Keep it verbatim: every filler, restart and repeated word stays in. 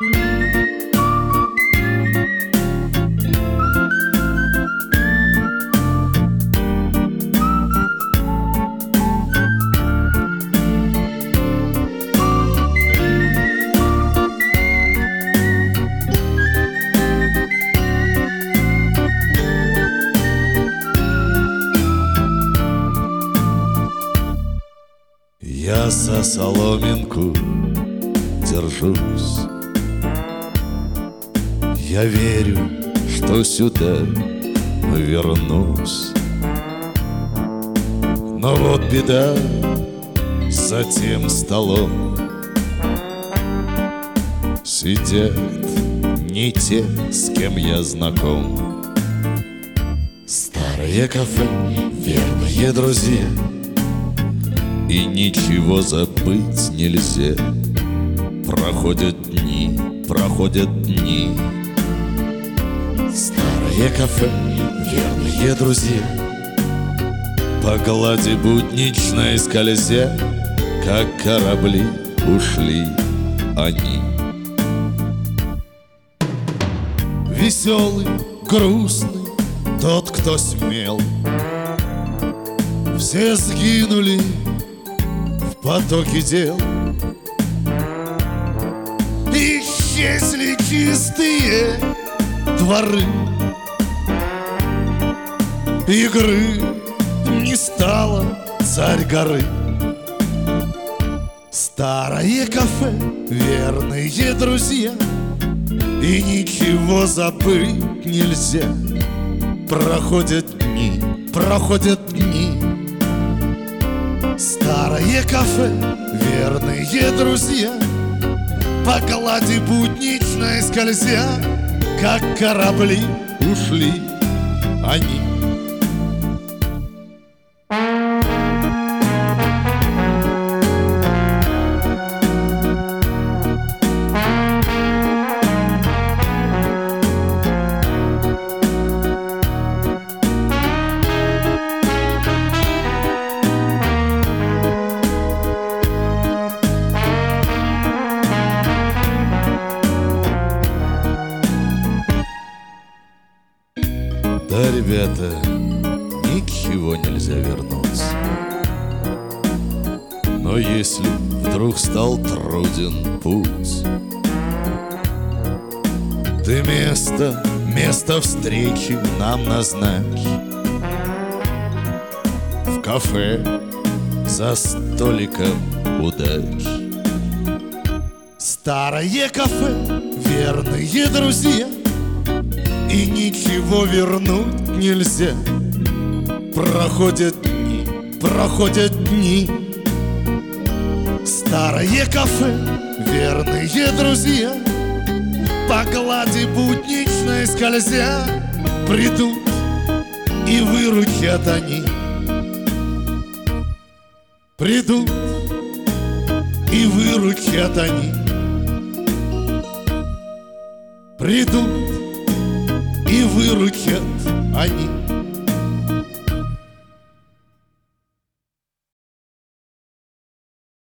Я за соломинку держусь. Я верю, что сюда вернусь. Но вот беда за тем столом. Сидят не те, с кем я знаком. Старое кафе, верные друзья, и ничего забыть нельзя. Проходят дни, проходят дни. Старое кафе, верные друзья, по глади будничной скользя, как корабли ушли они. Веселый, грустный, тот, кто смел, все сгинули в потоке дел. Исчезли чистые дворы, игры не стало царь горы. Старое кафе, верные друзья, и ничего забыть нельзя. Проходят дни, проходят дни. Старое кафе, верные друзья, по глади будничной скользя, как корабли ушли они. Да, ребята, ничего нельзя вернуть. Но если вдруг стал труден путь, ты место, место встречи нам назначь. В кафе за столиком удач. Старое кафе, верные друзья, и ничего вернуть нельзя. Проходят дни, проходят дни. Старое кафе, верные друзья, по глади будничной скользя, придут и выручат они. Придут и выручат они. Придут и выручат они.